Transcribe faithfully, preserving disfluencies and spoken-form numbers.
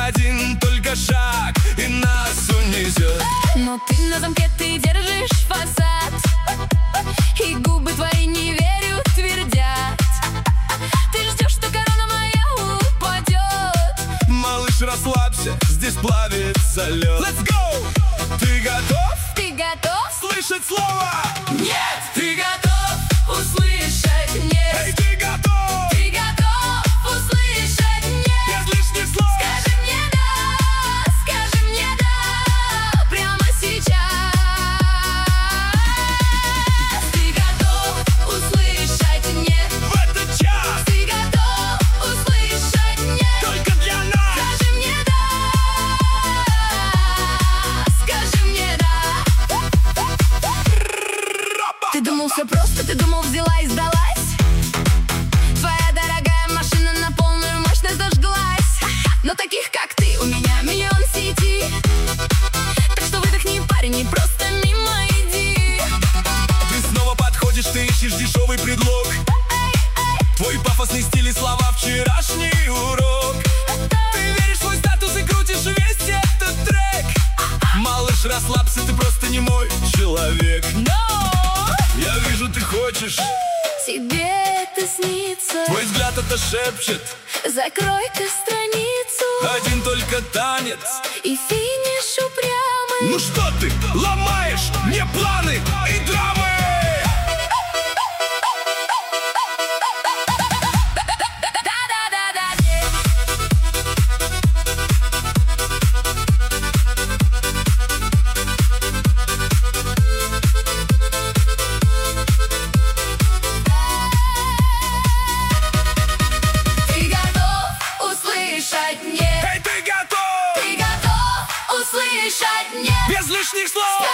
один только шаг, и нас унесет. Но ты на замке, ты держишь фасад, и губы твои не верю твердят. Ты ждешь, что корона моя упадет. Малыш, расслабься, здесь плавится лед. Let's go! Ты готов? Ты готов слышать слово? Нет! Ты готов услышать нет? Эй, ты готов? Ты готов услышать нет? Без лишних слов. Скажи мне да, скажи мне да, прямо сейчас. Ты готов услышать нет? В этот час Ты готов услышать нет? только для нас. Скажи мне да, скажи мне да. Ты думал все просто, ты думал взяла и сдалась. Твоя дорогая машина на полную мощность зажглась. Но таких как ты у меня миллион в сети. Так что выдохни, парень, и просто мимо иди. Ты снова подходишь, ты ищешь дешевый предлог. Твой пафосный стиль и слова вчерашний урок. Ты веришь в свой статус и крутишь весь этот трек. Малыш, расслабься, ты просто не мой человек. Но Я вижу, ты хочешь. тебе это снится. Твой взгляд это шепчет. Закрой-ка страницу, Один только танец. и финиш упрямый. Ну что ты, ломаешь мне планы и драмы? Да-да-да-да. Ты готов услышать нет? Эй, ты готов? Ты готов услышать нет? Без лишних слов.